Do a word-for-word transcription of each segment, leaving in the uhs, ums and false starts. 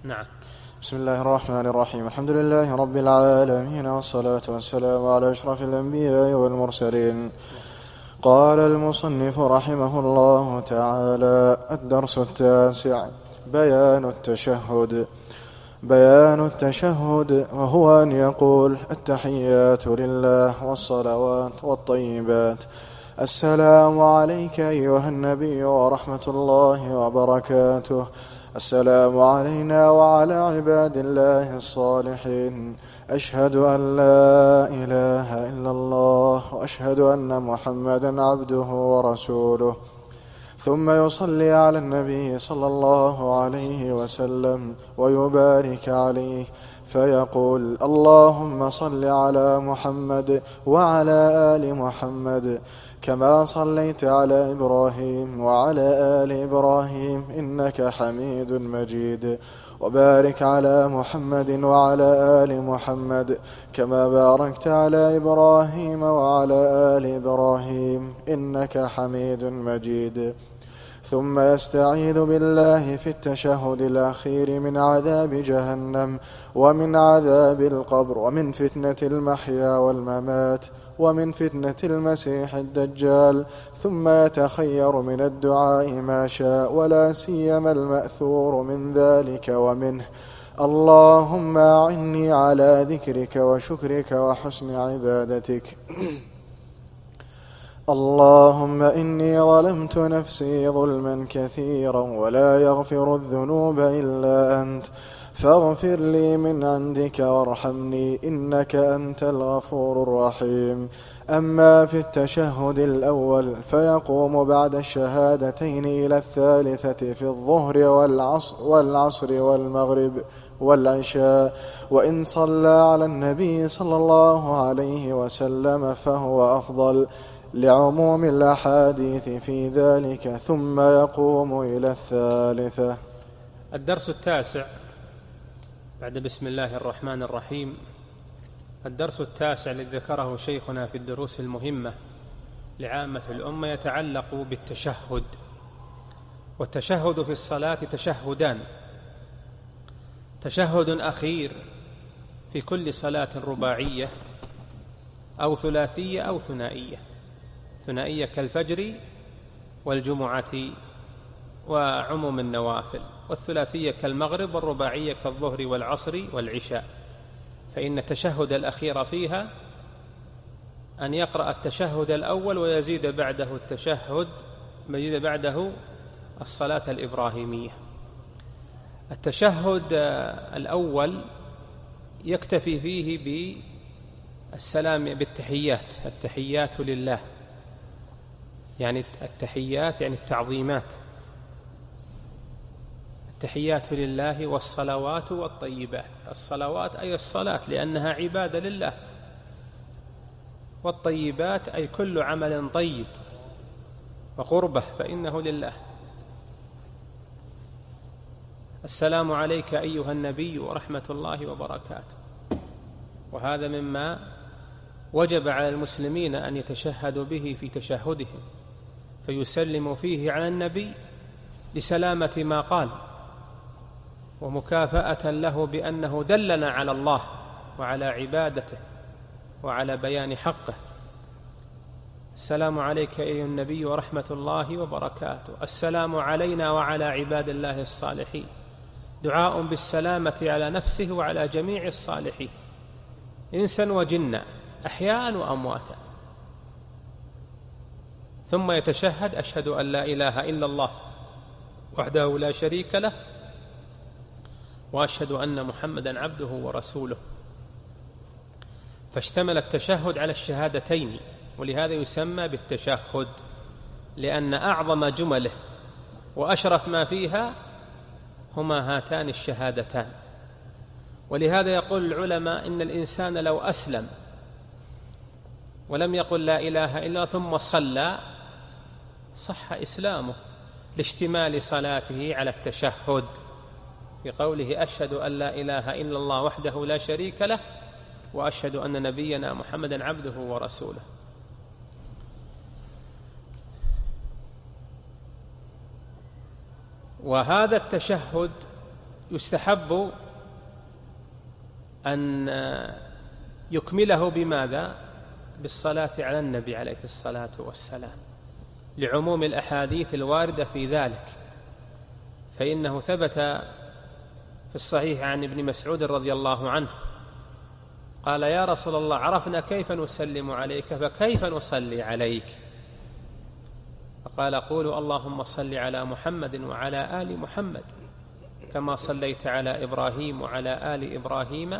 نعم. بسم الله الرحمن الرحيم. الحمد لله رب العالمين، والصلاة والسلام على أشرف الأنبياء والمرسلين. قال المصنف رحمه الله تعالى: الدرس التاسع: بيان التشهد. بيان التشهد وهو أن يقول: التحيات لله والصلوات والطيبات، السلام عليك أيها النبي ورحمة الله وبركاته، السلام علينا وعلى عباد الله الصالحين، أشهد أن لا إله إلا الله وأشهد أن محمدا عبده ورسوله. ثم يصلي على النبي صلى الله عليه وسلم ويبارك عليه فيقول: اللهم صل على محمد وعلى آل محمد كما صليت على إبراهيم وعلى آل إبراهيم إنك حميد مجيد، وبارك على محمد وعلى آل محمد كما باركت على إبراهيم وعلى آل إبراهيم إنك حميد مجيد. ثم يستعيذ بالله في التشهد الأخير من عذاب جهنم ومن عذاب القبر ومن فتنة المحيا والممات ومن فتنة المسيح الدجال. ثم يتخير من الدعاء ما شاء، ولا سيما المأثور من ذلك ومنه: اللهم أعني على ذكرك وشكرك وحسن عبادتك. اللهم إني ظلمت نفسي ظلما كثيرا ولا يغفر الذنوب إلا أنت، فاغفر لي من عندك وارحمني إنك أنت الغفور الرحيم. أما في التشهد الأول فيقوم بعد الشهادتين إلى الثالثة في الظهر والعصر, والعصر والمغرب والعشاء، وإن صلى على النبي صلى الله عليه وسلم فهو أفضل لعموم الأحاديث في ذلك، ثم يقوم إلى الثالثة. الدرس التاسع بعد بسم الله الرحمن الرحيم. الدرس التاسع الذي ذكره شيخنا في الدروس المهمة لعامة الأمة يتعلق بالتشهد. والتشهد في الصلاة تشهدان: تشهد أخير في كل صلاة رباعية أو ثلاثية أو ثنائية، ثنائية كالفجر والجمعة وعموم النوافل، والثلاثية كالمغرب، والرباعية كالظهر والعصر والعشاء. فإن التشهد الأخير فيها أن يقرأ التشهد الأول ويزيد بعده التشهد يزيد بعده الصلاة الإبراهيمية. التشهد الأول يكتفي فيه بالسلام بالتحيات، التحيات لله، يعني التحيات يعني التعظيمات، التحيات لله والصلوات والطيبات. الصلوات أي الصلاة لأنها عبادة لله، والطيبات أي كل عمل طيب وقربه فإنه لله. السلام عليك أيها النبي ورحمة الله وبركاته، وهذا مما وجب على المسلمين أن يتشهدوا به في تشهدهم، فيسلم فيه على النبي لسلامة ما قال، ومكافأة له بأنه دلنا على الله وعلى عبادته وعلى بيان حقه. السلام عليك أيها النبي ورحمة الله وبركاته، السلام علينا وعلى عباد الله الصالحين، دعاء بالسلامة على نفسه وعلى جميع الصالحين إنسا وجنا أحياء وأمواتا. ثم يتشهد: أشهد أن لا إله إلا الله وحده لا شريك له، وأشهد أن محمدا عبده ورسوله. فاشتمل التشهد على الشهادتين، ولهذا يسمى بالتشهد، لأن أعظم جمله وأشرف ما فيها هما هاتان الشهادتان. ولهذا يقول العلماء إن الإنسان لو أسلم ولم يقل لا إله إلا الله ثم صلى صح إسلامه لاشتمال صلاته على التشهد، بقوله: أشهد أن لا إله إلا الله وحده لا شريك له، وأشهد أن نبينا محمدا عبده ورسوله. وهذا التشهد يستحب أن يكمله بماذا؟ بالصلاة على النبي عليه الصلاة والسلام، لعموم الأحاديث الواردة في ذلك. فإنه ثبت في الصحيح عن ابن مسعود رضي الله عنه قال: يا رسول الله، عرفنا كيف نسلم عليك فكيف نصلي عليك؟ فقال: قولوا اللهم صل على محمد وعلى آل محمد كما صليت على إبراهيم وعلى آل إبراهيم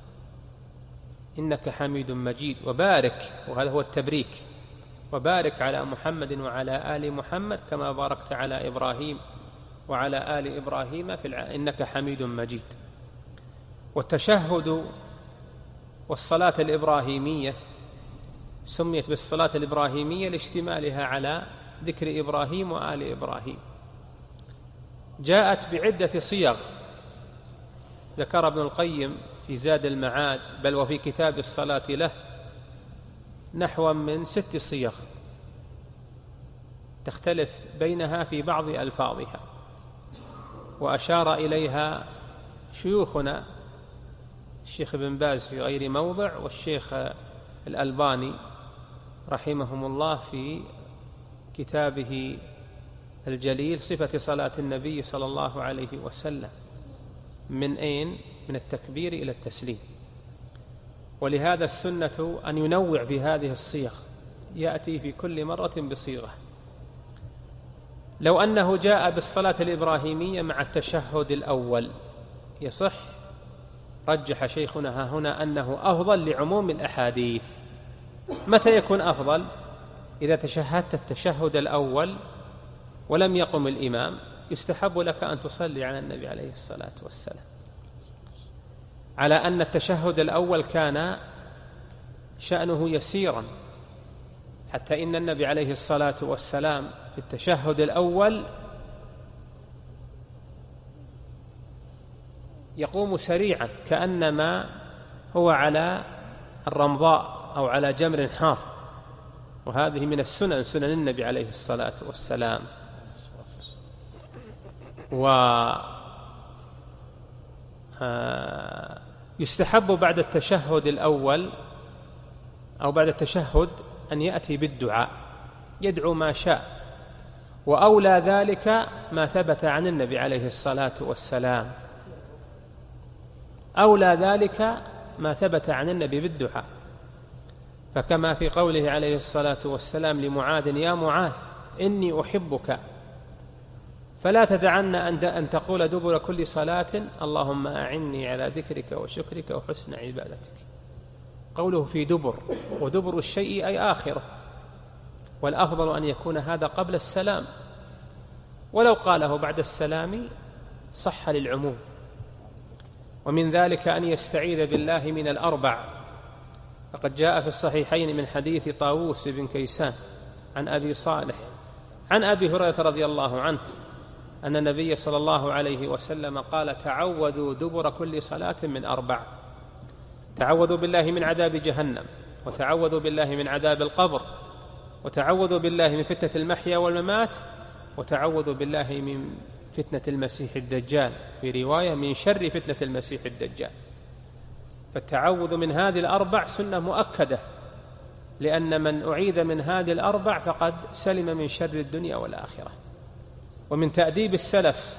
إنك حميد مجيد، وبارك، وهذا هو التبريك، وبارك على محمد وعلى آل محمد كما باركت على إبراهيم وعلى آل إبراهيم في الع... إنك حميد مجيد. والتشهد والصلاة الإبراهيمية سميت بالصلاة الإبراهيمية لاشتمالها على ذكر إبراهيم وآل إبراهيم. جاءت بعدة صيغ ذكر ابن القيم في زاد المعاد، بل وفي كتاب الصلاة له، نحو من ست صيغ تختلف بينها في بعض ألفاظها، وأشار إليها شيوخنا الشيخ ابن باز في غير موضع، والشيخ الألباني رحمهم الله في كتابه الجليل صفة صلاة النبي صلى الله عليه وسلم، من أين؟ من التكبير إلى التسليم. ولهذا السنة أن ينوع في هذه الصيغ، يأتي في كل مرة بصيغة. لو أنه جاء بالصلاة الإبراهيمية مع التشهد الأول يصح، رجح شيخنا هنا أنه أفضل لعموم الأحاديث. متى يكون أفضل؟ إذا تشهدت التشهد الأول ولم يقم الإمام، يستحب لك أن تصلي على النبي عليه الصلاة والسلام، على أن التشهد الأول كان شأنه يسيرا، حتى إن النبي عليه الصلاة والسلام في التشهد الأول يقوم سريعا كأنما هو على الرمضاء أو على جمر حار، وهذه من السنن، سنن النبي عليه الصلاة والسلام. ويستحب بعد التشهد الأول أو بعد التشهد أن يأتي بالدعاء، يدعو ما شاء، وأولى ذلك ما ثبت عن النبي عليه الصلاة والسلام، أولى ذلك ما ثبت عن النبي بالدعاء. فكما في قوله عليه الصلاة والسلام لمعاذ: يا معاذ إني أحبك فلا تدعن أن تقول دبر كل صلاة اللهم أعني على ذكرك وشكرك وحسن عبادتك. قوله في دبر، ودبر الشيء أي آخره، والأفضل أن يكون هذا قبل السلام، ولو قاله بعد السلام صح للعموم. ومن ذلك أن يستعيذ بالله من الأربع، فقد جاء في الصحيحين من حديث طاووس بن كيسان عن أبي صالح عن أبي هريرة رضي الله عنه أن النبي صلى الله عليه وسلم قال: تعوذوا دبر كل صلاة من أربع: تعوذوا بالله من عذاب جهنم، وتعوذوا بالله من عذاب القبر، وتعوذوا بالله من فتنة المحيا والممات، وتعوذوا بالله من فتنة المسيح الدجال، في رواية من شر فتنة المسيح الدجال. فالتعوذ من هذه الأربع سنة مؤكدة، لأن من أعيذ من هذه الأربع فقد سلم من شر الدنيا والآخرة. ومن تأديب السلف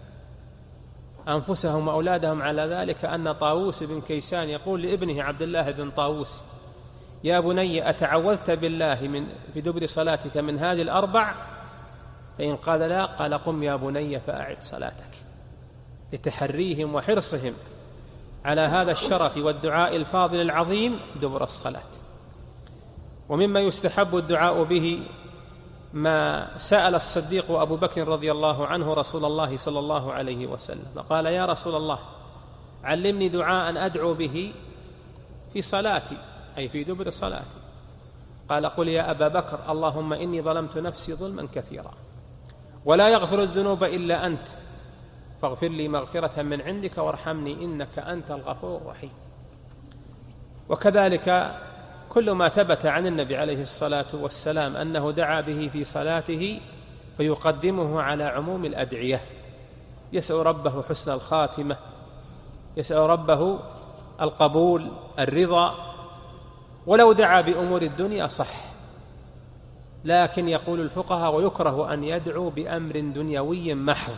أنفسهم وأولادهم على ذلك أن طاووس بن كيسان يقول لابنه عبد الله بن طاووس: يا بني أتعوذت بالله من في دبر صلاتك من هذه الأربع؟ فإن قال لا، قال: قم يا بني فأعد صلاتك، لتحريهم وحرصهم على هذا الشرف والدعاء الفاضل العظيم دبر الصلاة. ومما يستحب الدعاء به ما سأل الصديق أبو بكر رضي الله عنه رسول الله صلى الله عليه وسلم، فقال: يا رسول الله علمني دعاء أدعو به في صلاتي، أي في دبر صلاتي. قال: قل يا أبا بكر اللهم إني ظلمت نفسي ظلما كثيرا ولا يغفر الذنوب إلا أنت فاغفر لي مغفرة من عندك وارحمني إنك أنت الغفور الرحيم. وكذلك كل ما ثبت عن النبي عليه الصلاة والسلام أنه دعا به في صلاته فيقدمه على عموم الأدعية، يسأل ربه حسن الخاتمة، يسأل ربه القبول الرضا، ولو دعا بأمور الدنيا صح. لكن يقول الفقهاء ويكره أن يدعو بأمر دنيوي محض،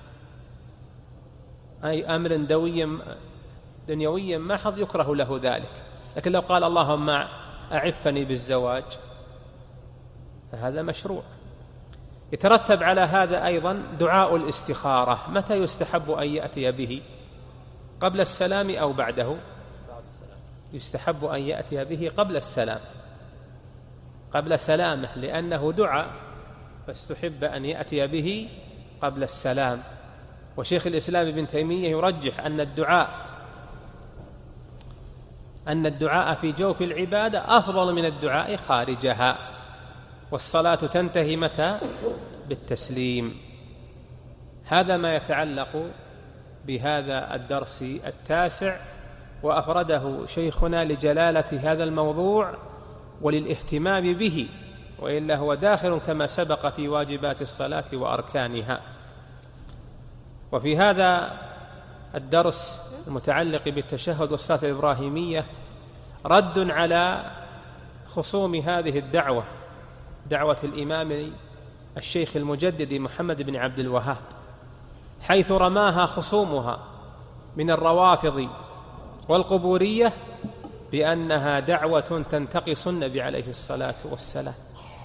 أي أمر دوي دنيوي محض يكره له ذلك. لكن لو قال اللهم أعفني بالزواج فهذا مشروع. يترتب على هذا أيضا دعاء الاستخارة. متى يستحب أن يأتي به؟ قبل السلام أو بعده؟ يستحب أن يأتي به قبل السلام، قبل سلامه، لأنه دعاء، فاستحب أن يأتي به قبل السلام. وشيخ الإسلام ابن تيمية يرجح أن الدعاء أن الدعاء في جوف العبادة أفضل من الدعاء خارجها، والصلاة تنتهي متى؟ بالتسليم. هذا ما يتعلق بهذا الدرس التاسع، وأفرده شيخنا لجلالة هذا الموضوع وللاهتمام به، وإلا هو داخل كما سبق في واجبات الصلاة وأركانها. وفي هذا الدرس المتعلق بالتشهد والصلاة الإبراهيمية رد على خصوم هذه الدعوة، دعوة الإمام الشيخ المجدد محمد بن عبد الوهاب، حيث رماها خصومها من الروافض والقبورية بأنها دعوة تنتقص النبي عليه الصلاة والسلام،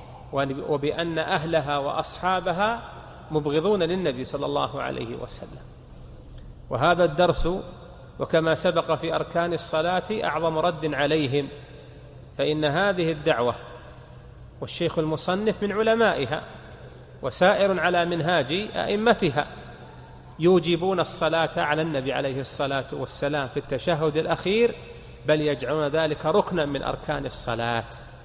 وبأن أهلها وأصحابها مبغضون للنبي صلى الله عليه وسلم. وهذا الدرس وكما سبق في أركان الصلاة أعظم رد عليهم، فإن هذه الدعوة والشيخ المصنف من علمائها وسائر على منهاج أئمتها يوجبون الصلاة على النبي عليه الصلاة والسلام في التشهد الأخير، بل يجعلون ذلك ركنا من أركان الصلاة.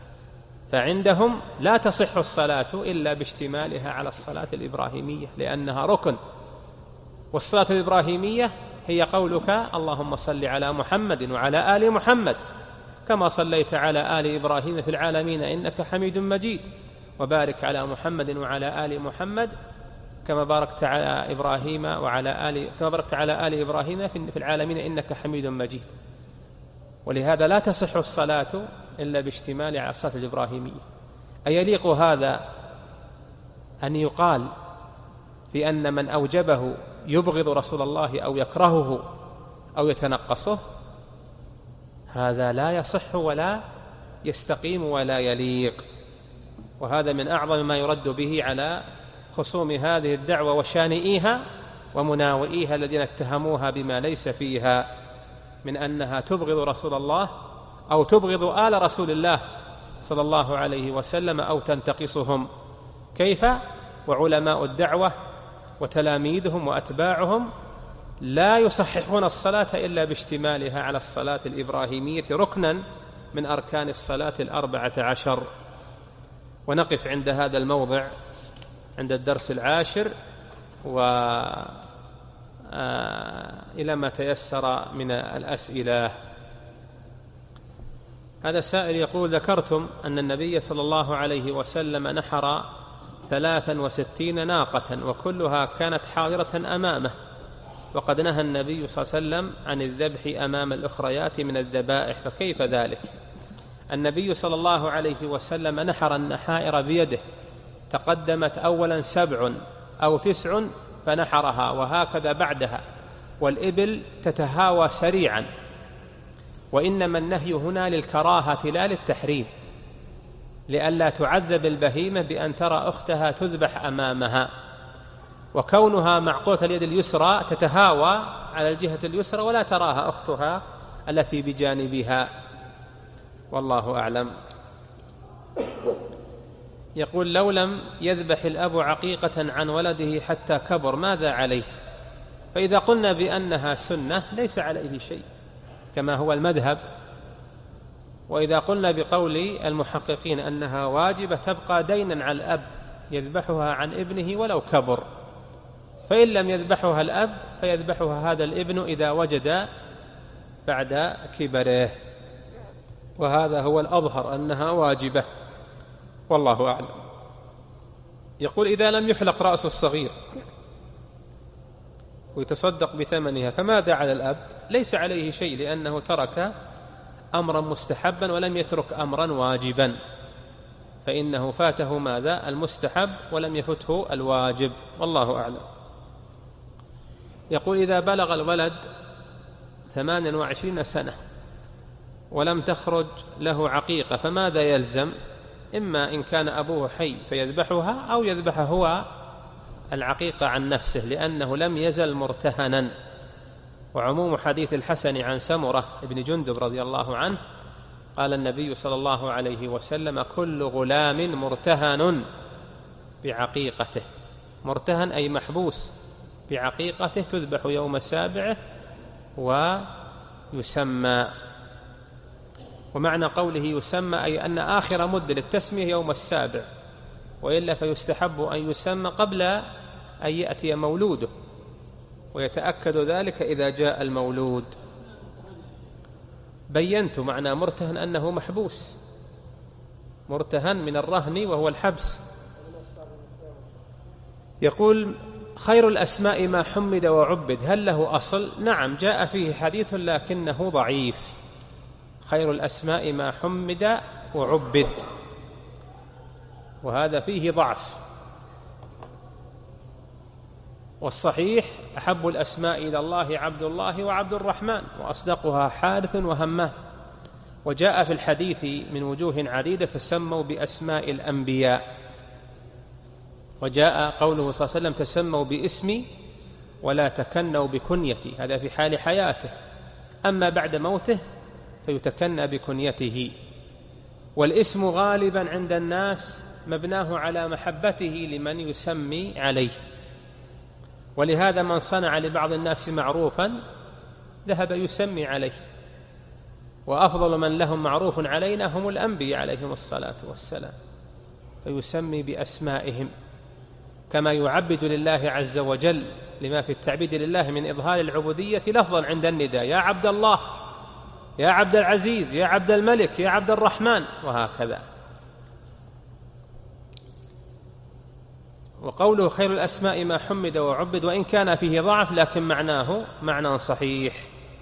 فعندهم لا تصح الصلاة إلا باشتمالها على الصلاة الإبراهيمية، لأنها ركن. والصلاة الإبراهيمية هي قولك اللهم صل على محمد وعلى آل محمد كما صليت على آل إبراهيم في العالمين إنك حميد مجيد، وبارك على محمد وعلى آل محمد كما باركت على إبراهيم وعلى آل كما باركت على آل إبراهيم في العالمين إنك حميد مجيد. ولهذا لا تصح الصلاة إلا باشتمال على الصلاة الإبراهيمية. أيليق هذا أن يقال في أن من أوجبه يبغض رسول الله أو يكرهه أو يتنقصه؟ هذا لا يصح ولا يستقيم ولا يليق. وهذا من أعظم ما يرد به على خصوم هذه الدعوة وشانئيها ومناوئيها الذين اتهموها بما ليس فيها من أنها تبغض رسول الله أو تبغض آل رسول الله صلى الله عليه وسلم أو تنتقصهم. كيف؟ وعلماء الدعوة وتلاميذهم وأتباعهم لا يصححون الصلاة إلا باشتمالها على الصلاة الإبراهيمية ركنا من أركان الصلاة الأربعة عشر. ونقف عند هذا الموضع عند الدرس العاشر، وإلى ما تيسر من الأسئلة. هذا سائل يقول: ذكرتم أن النبي صلى الله عليه وسلم نحر ثلاثا وستين ناقة وكلها كانت حاضرة أمامه، وقد نهى النبي صلى الله عليه وسلم عن الذبح أمام الأخريات من الذبائح، فكيف ذلك؟ النبي صلى الله عليه وسلم نحر النحائر بيده، تقدمت أولا سبع أو تسع فنحرها، وهكذا بعدها، والإبل تتهاوى سريعا. وإنما النهي هنا للكراهة لا للتحريم، لئلا تعذب البهيمة بأن ترى أختها تذبح أمامها، وكونها معقولة اليد اليسرى تتهاوى على الجهة اليسرى ولا تراها أختها التي بجانبها، والله أعلم. يقول: لو لم يذبح الأب عقيقة عن ولده حتى كبر ماذا عليه؟ فإذا قلنا بأنها سنة ليس عليه شيء كما هو المذهب، وإذا قلنا بقول المحققين أنها واجبة تبقى دينا على الأب يذبحها عن ابنه ولو كبر، فإن لم يذبحها الأب فيذبحها هذا الابن إذا وجد بعد كبره، وهذا هو الأظهر أنها واجبة، والله أعلم. يقول: إذا لم يحلق رأس الصغير ويتصدق بثمنها، فماذا على الأب؟ ليس عليه شيء، لأنه ترك أمرا مستحبا ولم يترك أمرا واجبا، فإنه فاته ماذا؟ المستحب ولم يفته الواجب، والله أعلم. يقول: إذا بلغ الولد ثمان وعشرين سنة ولم تخرج له عقيقة فماذا يلزم؟ إما إن كان أبوه حي فيذبحها، أو يذبح هو العقيقة عن نفسه، لأنه لم يزل مرتهنا. وعموم حديث الحسن عن سمرة بن جندب رضي الله عنه قال النبي صلى الله عليه وسلم: كل غلام مرتهن بعقيقته. مرتهن أي محبوس بعقيقته، تذبح يوم سابعه ويسمى. ومعنى قوله يسمى أي أن آخر مدة للتسمية يوم السابع، وإلا فيستحب أن يسمى قبل أن يأتي مولوده، ويتأكد ذلك إذا جاء المولود. بينت معنى مرتهن أنه محبوس، مرتهن من الرهن وهو الحبس. يقول: خير الأسماء ما حمد وعبد، هل له أصل؟ نعم، جاء فيه حديث لكنه ضعيف. خير الأسماء ما حمد وعبد، وهذا فيه ضعف. والصحيح: أحب الأسماء إلى الله عبد الله وعبد الرحمن، وأصدقها حارث وهمام. وجاء في الحديث من وجوه عديدة: تسموا بأسماء الأنبياء. وجاء قوله صلى الله عليه وسلم: تسموا باسمي ولا تكنوا بكنيتي، هذا في حال حياته. أما بعد موته فيتكنى بكنيته. والاسم غالبا عند الناس مبناه على محبته لمن يسمي عليه، ولهذا من صنع لبعض الناس معروفا ذهب يسمي عليه. وأفضل من لهم معروف علينا هم الأنبياء عليهم الصلاة والسلام، فيسمي بأسمائهم، كما يعبد لله عز وجل لما في التعبيد لله من إظهار العبودية لفظا عند النداء: يا عبد الله، يا عبد العزيز، يا عبد الملك، يا عبد الرحمن، وهكذا. وقوله خير الأسماء ما حمد وعبد، وإن كان فيه ضعف لكن معناه معنى صحيح.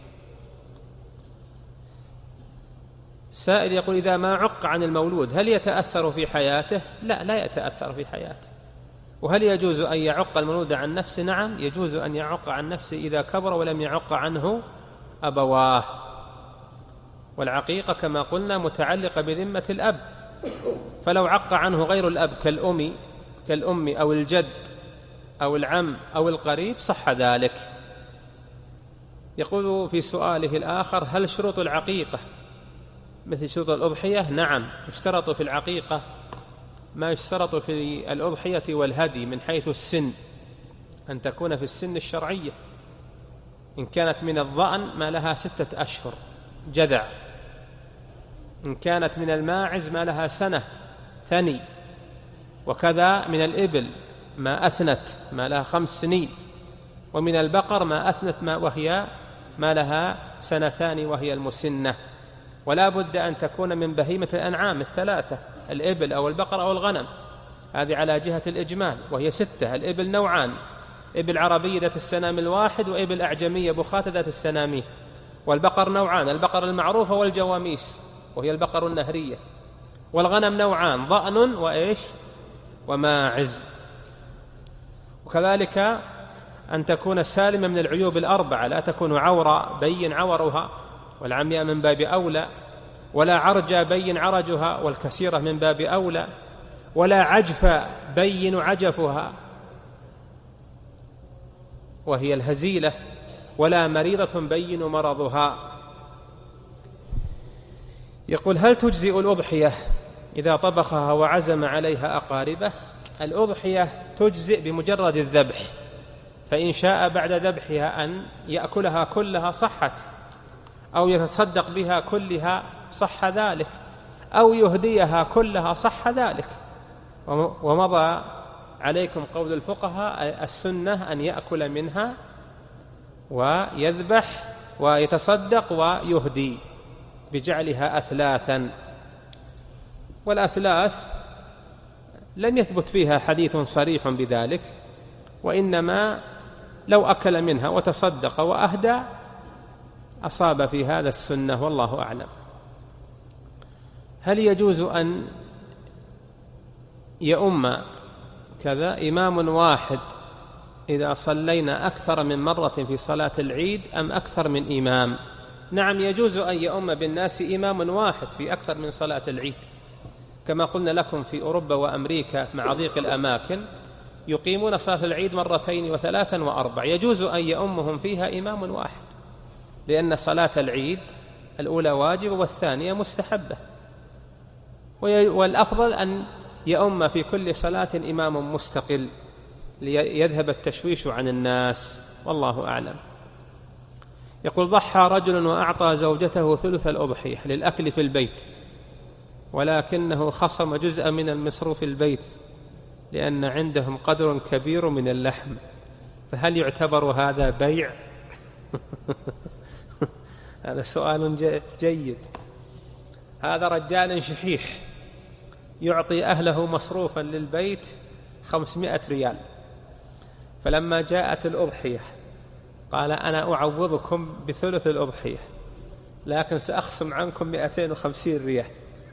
سائل يقول: إذا ما عق عن المولود هل يتأثر في حياته؟ لا، لا يتأثر في حياته. وهل يجوز أن يعق المولود عن نفسه؟ نعم، يجوز أن يعق عن نفسه إذا كبر ولم يعق عنه أبواه. والعقيقة كما قلنا متعلقة بذمة الأب، فلو عق عنه غير الأب كالأم كالأم أو الجد أو العم أو القريب صح ذلك. يقول في سؤاله الآخر: هل شروط العقيقة مثل شروط الأضحية؟ نعم، يشترط في العقيقة ما يشترط في الأضحية والهدي من حيث السن، أن تكون في السن الشرعية. إن كانت من الضأن ما لها ستة أشهر جذع، إن كانت من الماعز ما لها سنة ثني، وكذا من الإبل ما أثنت ما لها خمس سنين، ومن البقر ما أثنت ما وهي ما لها سنتان وهي المسنة. ولا بد أن تكون من بهيمة الأنعام الثلاثة: الإبل أو البقر أو الغنم، هذه على جهة الإجمال، وهي ستة. الإبل نوعان: إبل عربية ذات السنام الواحد، وإبل أعجمية بخاتة ذات السنامين. والبقر نوعان: البقر المعروفة والجواميس وهي البقر النهرية. والغنم نوعان: ضأن وإيش وماعز. وكذلك أن تكون سالمة من العيوب الأربعة، لا تكون عورة بين عورها، والعمياء من باب أولى، ولا عرجة بين عرجها، والكسيرة من باب أولى، ولا عجف بين عجفها وهي الهزيلة، ولا مريضة بين مرضها. يقول: هل تجزئ الأضحية إذا طبخها وعزم عليها أقاربه؟ الأضحية تجزئ بمجرد الذبح، فإن شاء بعد ذبحها أن يأكلها كلها صحت، أو يتصدق بها كلها صح ذلك، أو يهديها كلها صح ذلك. ومضى عليكم قول الفقهاء: السنة أن يأكل منها ويذبح ويتصدق ويهدي بجعلها أثلاثا. والأثلاث لم يثبت فيها حديث صريح بذلك، وإنما لو أكل منها وتصدق وأهدى أصاب في هذا السنة، والله أعلم. هل يجوز أن يؤم كذا إمام واحد إذا صلينا أكثر من مرة في صلاة العيد أم أكثر من إمام؟ نعم، يجوز أن يؤم بالناس إمام واحد في أكثر من صلاة العيد، كما قلنا لكم في أوروبا وأمريكا مع ضيق الأماكن يقيمون صلاة العيد مرتين وثلاثا وأربع، يجوز أن يؤمهم فيها إمام واحد، لأن صلاة العيد الأولى واجبة والثانية مستحبة، والأفضل أن يؤم في كل صلاة إمام مستقل ليذهب التشويش عن الناس، والله أعلم. يقول: ضحى رجل وأعطى زوجته ثلث الأضحية للأكل في البيت، ولكنه خصم جزءا من المصروف البيت لأن عندهم قدر كبير من اللحم، فهل يعتبر هذا بيع؟ هذا سؤال جيد. هذا رجال شحيح يعطي أهله مصروفا للبيت خمسمائة ريال، فلما جاءت الأضحية قال: أنا أعوضكم بثلث الأضحية، لكن سأخصم عنكم مئتين وخمسين ريال.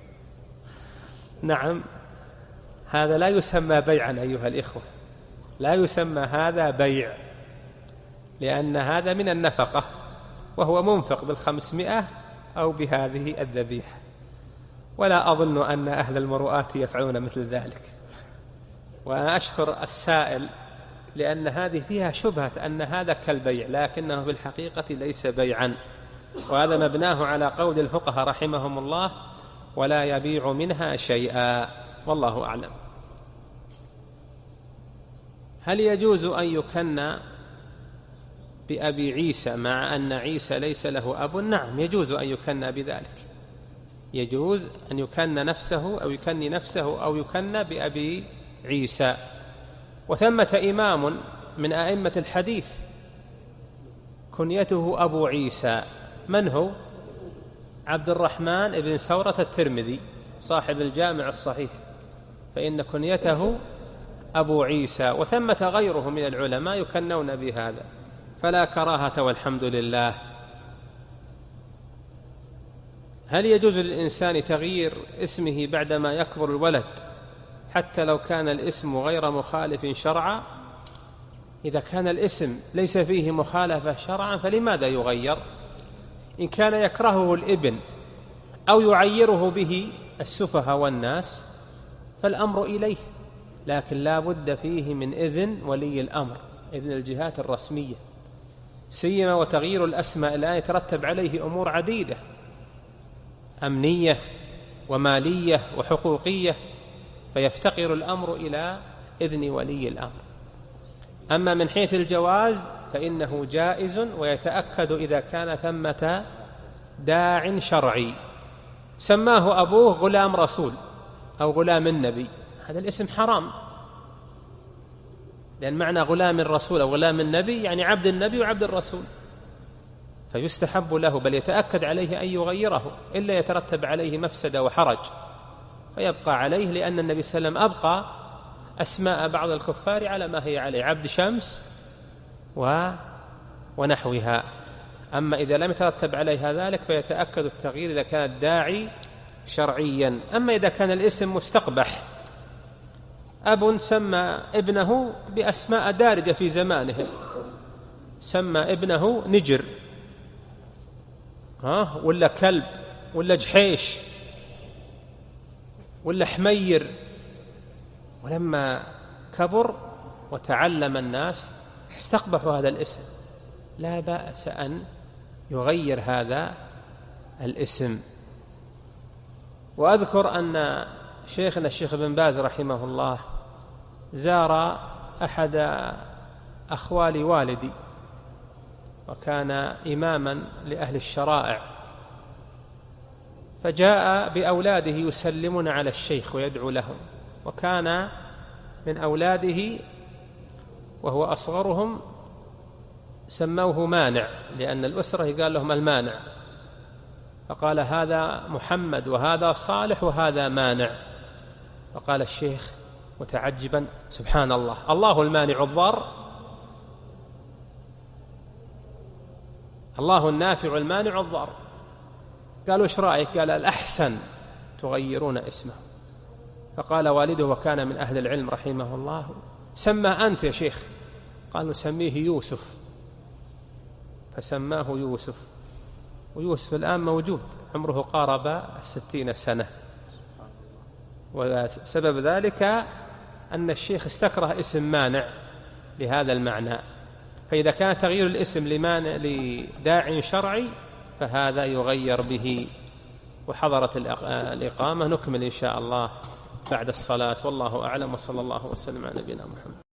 نعم، هذا لا يسمى بيعا أيها الإخوة، لا يسمى هذا بيع، لأن هذا من النفقة وهو منفق بالخمسمائة أو بهذه الذبيحة، ولا أظن أن أهل المروءات يفعلون مثل ذلك. وأنا أشكر السائل لأن هذه فيها شبهة أن هذا كالبيع، لكنه في الحقيقة ليس بيعا، وهذا مبناه على قول الفقهاء رحمهم الله: ولا يبيع منها شيئا، والله أعلم. هل يجوز أن يكنى بأبي عيسى مع أن عيسى ليس له أب؟ نعم، يجوز أن يكنى بذلك، يجوز أن يكنى نفسه أو يكني نفسه أو يكنى بأبي عيسى. وثمة إمام من أئمة الحديث كنيته أبو عيسى، من هو؟ عبد الرحمن بن سورة الترمذي صاحب الجامع الصحيح، فإن كنيته أبو عيسى. وثمة غيره من العلماء يكنون بهذا، فلا كراهة والحمد لله. هل يجوز للإنسان تغيير اسمه بعدما يكبر الولد حتى لو كان الاسم غير مخالف شرعا؟ إذا كان الاسم ليس فيه مخالفة شرعا فلماذا يغير؟ إن كان يكرهه الابن أو يعيره به السفهاء والناس فالأمر إليه، لكن لا بد فيه من إذن ولي الأمر، إذن الجهات الرسمية، سيما وتغيير الأسماء الآن يترتب عليه أمور عديدة أمنية ومالية وحقوقية، فيفتقر الأمر إلى إذن ولي الأمر. أما من حيث الجواز فإنه جائز، ويتأكد إذا كان ثمة داع شرعي سماه أبوه غلام رسول أو غلام النبي، هذا الاسم حرام، لأن معنى غلام الرسول أو غلام النبي يعني عبد النبي وعبد الرسول، فيستحب له بل يتأكد عليه أن يغيره، إلا يترتب عليه مفسدة وحرج فيبقى عليه، لأن النبي صلى الله عليه وسلم أبقى أسماء بعض الكفار على ما هي عليه، عبد شمس و... ونحوها. أما إذا لم يترتب عليها ذلك فيتأكد التغيير إذا كان الداعي شرعيا. أما إذا كان الاسم مستقبح، أب سمى ابنه بأسماء دارجة في زمانه، سمى ابنه نجر ها ولا كلب ولا جحيش ولا حمير، ولما كبر وتعلم الناس استقبحوا هذا الاسم، لا بأس أن يغير هذا الاسم. وأذكر أن شيخنا الشيخ بن باز رحمه الله زار أحد أخوال والدي، وكان إماما لأهل الشرائع، فجاء بأولاده يسلمون على الشيخ ويدعو لهم، وكان من أولاده وهو أصغرهم سموه مانع، لأن الأسرة قال لهم المانع، فقال هذا محمد وهذا صالح وهذا مانع. فقال الشيخ متعجبا: سبحان الله، الله المانع الضار، الله النافع المانع الضار. قالوا ايش رأيك؟ قال الأحسن تغيرون اسمه. فقال والده وكان من أهل العلم رحمه الله سمى أنت يا شيخ؟ قالوا سميه يوسف، فسماه يوسف. ويوسف الآن موجود عمره قارب ستين سنة، وسبب ذلك أن الشيخ استكره اسم مانع لهذا المعنى. فإذا كان تغيير الاسم لمانع لداع شرعي فهذا يغير به. وحضرت الإقامة، نكمل إن شاء الله بعد الصلاة، والله أعلم، وصلى الله وسلم على نبينا محمد.